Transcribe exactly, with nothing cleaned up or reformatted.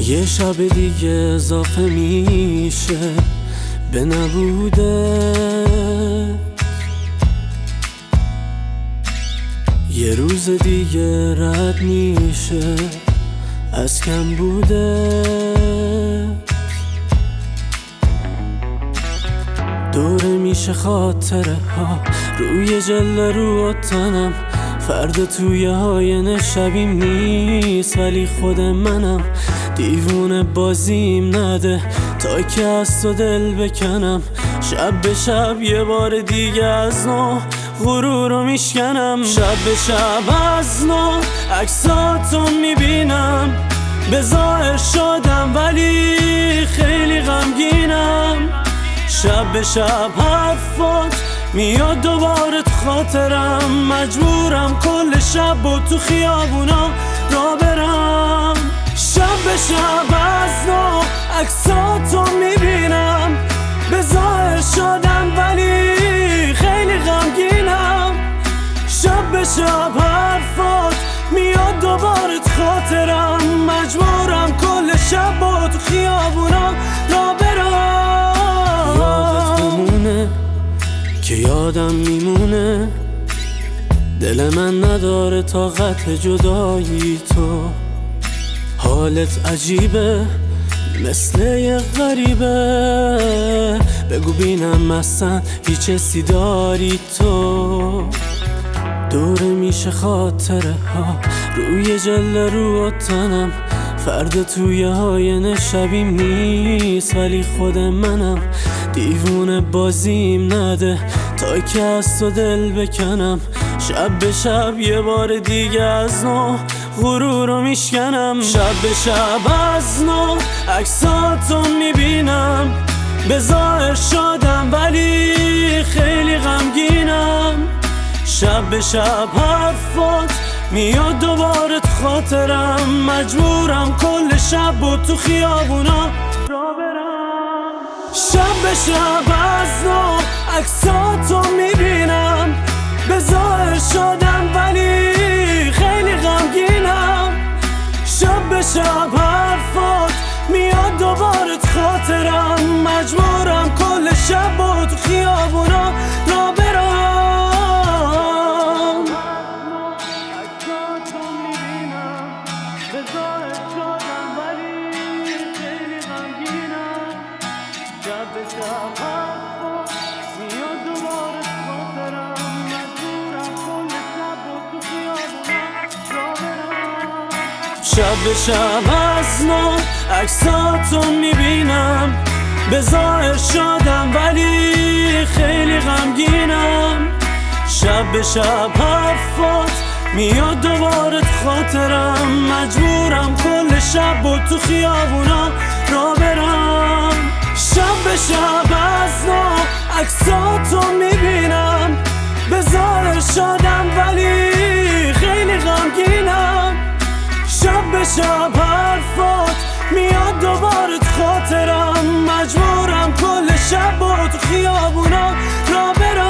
یه شب دیگه اضافه میشه به نبوده، یه روز دیگه رد میشه از کم بوده. دوره میشه خاطره ها روی جلد رو تنم، فردا توی آینه شبیم نیست ولی خود منم. دیوونه بازیم نده تا که از تو دل بکنم، شب به شب یه بار دیگه از نو غرور رو میشکنم. شب به شب از نو عکساتو میبینم، به ظاهر شدم ولی خیلی غمگینم. شب به شب حرفات میاد دوباره تو خاطرم، مجبورم کل شب و تو خیابونا را برم. شب به شب از نو عکساتو میبینم، به ظاهر شدم ولی خیلی غمگینم. شب به شب حرفات میاد دوباره تو خاطرم، مجبورم کل شب و تو خیابونا را برم. یادت بمونه که یادم میمونه، دل من نداره طاقت جدایی تو. حالت عجیبه مثل یه غریبه، بگو بینم اصلا هیچ حسی داری تو. دوره میشه خاطره ها روی جلد رو تنم، فردا توی آینه شبیم نیست ولی خود منم. دیوونه بازیم نده تا که از تو دل بکنم، شب به شب یه بار دیگه از نو غرور رو میشکنم. شب به شب از نو عکساتو میبینم، به ظاهر شدم ولی خیلی غمگینم. شب به شب حرفات میاد دوباره تو خاطرم، مجبورم کل شب و تو خیابونا را برم. شب به شب از نو عکساتو میبینم، به ظاهر شدم ولی خیلی غمگینم. شب به شب حرفات میاد دوباره تو خاطرم، مجبورم کل شب و تو خیابونا را برم. شب به شب حرفات میاد دوباره تو خاطرم، مجبورم کل شب و تو خیابونا را برم. شب به شب از نو عکساتو میبینم، به ظاهر شدم ولی خیلی غمگینم. شب به شب حرفات میاد دوباره تو خاطرم، مجبورم کل شب و تو خیابونا را برم. شب به شب از نو عکساتو میبینم، به ظاهر شدم ولی خیلی غمگینم. شب به شب حرفات میاد دوباره تو خاطرم، مجبورم کل شب و تو خیابونا را برم.